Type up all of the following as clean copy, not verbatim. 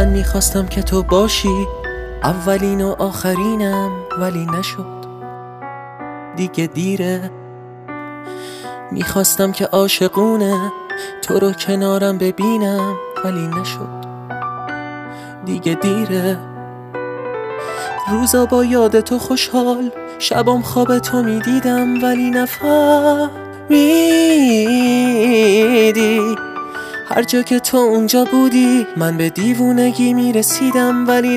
من میخواستم که تو باشی اولین و آخرینم، ولی نشد، دیگه دیره. میخواستم که عاشقونه تو رو کنارم ببینم، ولی نشد، دیگه دیره. روزا با یاد تو خوشحال، شبام خواب تو میدیدم، ولی نفهمیدی. هر جا که تو اونجا بودی من به دیوونگی میرسیدم، ولی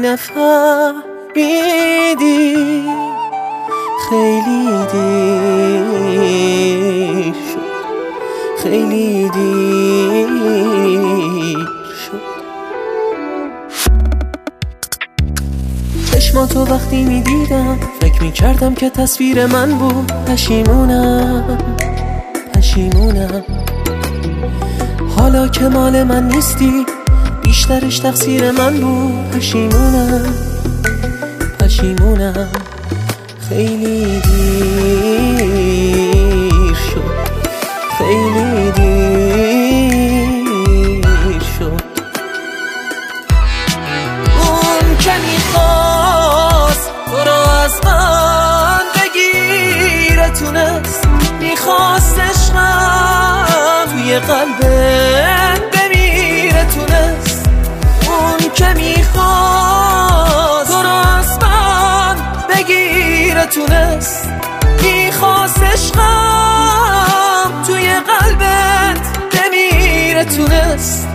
نفهمیدی. خیلی دیر شد، خیلی دیر شد. چشماتو وقتی میدیدم فکر میکردم که تصویر من بود. پشیمونم حالا که مال من نیستی، بیشترش تقصیر من بود. پشیمونم خیلی دیر شد، خیلی دیر شد. اون که میخواست تو رو از من بگیره تونست، میخواست عشقم توی قلبت بمیره تونست. اون که میخواست تو رو از من بگیره تونست، میخواست عشقم توی قلبت بمیره تونست.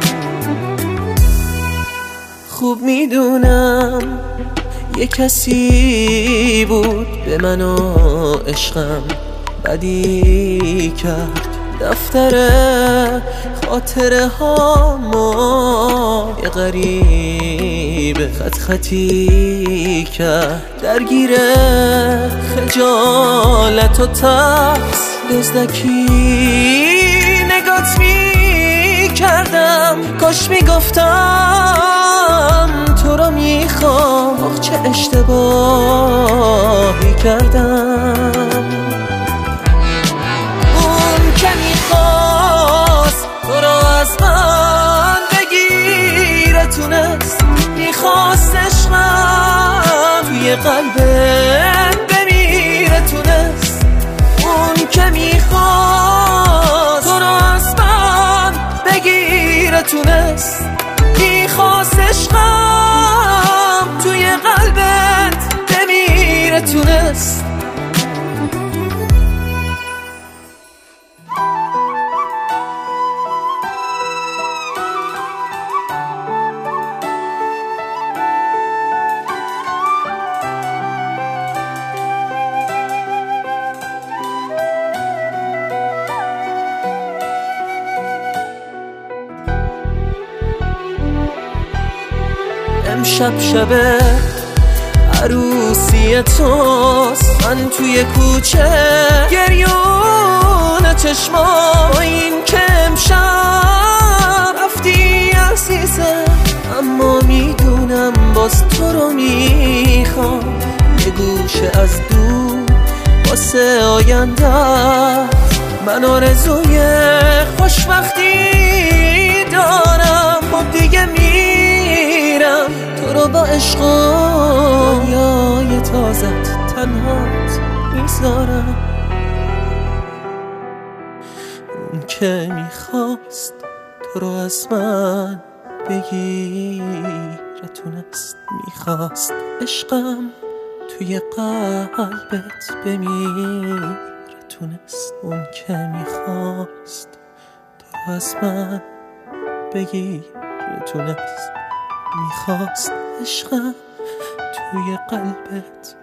خوب میدونم یه کسی بود به من و عشقم بدی کرد، دفتر خاطره هامو یه غریب خطی کرد. درگیر خجالت و ترس دزدکی نگات میکردم، کاش میگفتم تو رو میخوام، آخ چه اشتباهی کردم. اون که میخواست تو رو از من بگیره تونست، میخواست عشقم توی قلبت بمیره تونست. اون که میخواست تو رو از من بگیره تونست، میخواست عشقم توی قلبت بمیره تونست. امشب شب عروسی توست، من توی کوچه گریون چشما. این که امشب رفتی عزیزم، اما میدونم باز تو رو میخوام. یه گوشه از دور واسه آینده من آرزوی خوشبختی دارم. خب دیگه میرم تو رو با عشق و دنیای تازت تنهات میذارم. اون که میخواست تو رو از من بگیره تونست، میخواست عشقم توی قلبت بمیره تونست. اون که میخواست تو رو از من بگیره تونست، میخواست عشقم توی قلبت